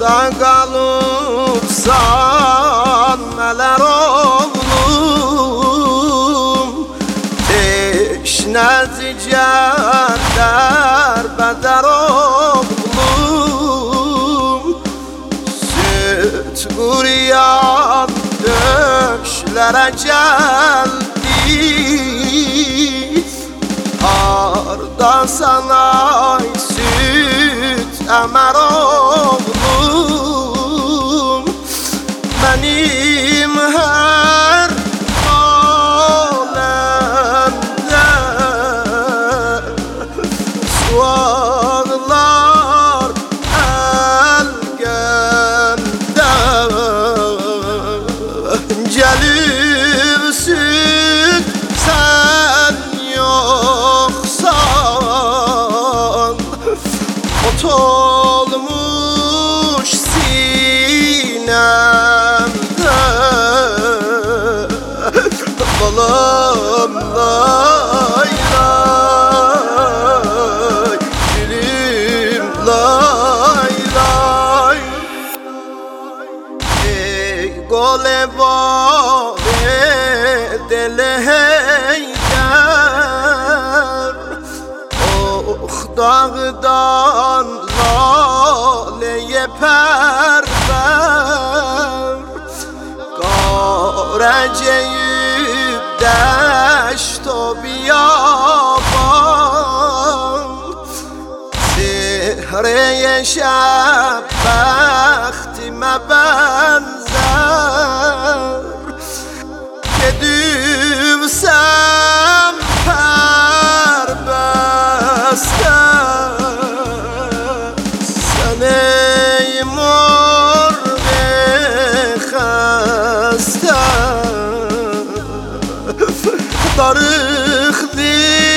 Orada kalıpsan neler oğlum, teşnezi cender beder oğlum. Süt kuruyan döşlere geldi, arda sana süt emer oğlum. Benim her alemde suallar elgende, gelipsin sen yoksan, ot olmuş sinemde. Balam lay lay, gülüm lay lay. Ey goleba dele heyder, oh dağdan laleye perver. Göreceğim deşt o biyaban, Zehreye şebbehtime benzer. Gedivsem perbeste, sen ey mor ve xəstə. Darıxdı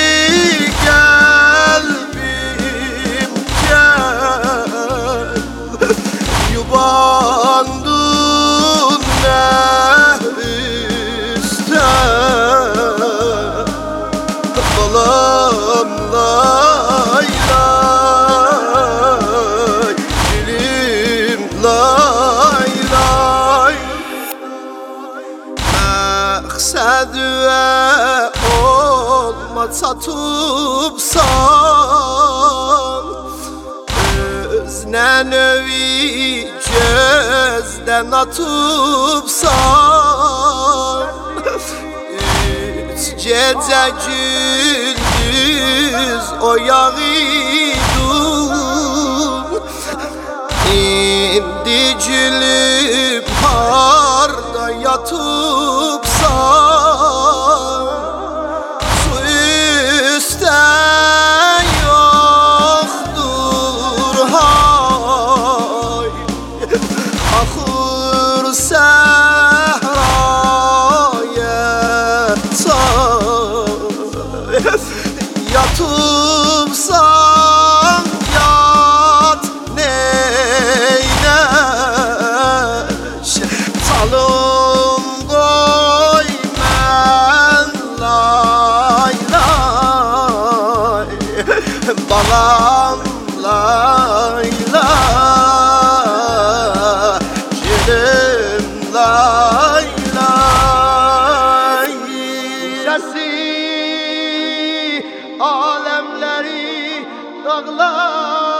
qəlbim gəl, yubandın nəhristə. Balam lay lay, gülüm lay lay. Məqsəd və olma çatıbsan, özünə növi gözdən atıbsan. Üç gecə gündüz oyaq idin, indi gülüb harda yatıbsan. Su üstə yoxdur hay, axır səhraya çay. Yatıbsan yat neyləş, salım qoy mən lay lay. Balam lay lay, gülüm lay lay. Sesi alemleri dağlar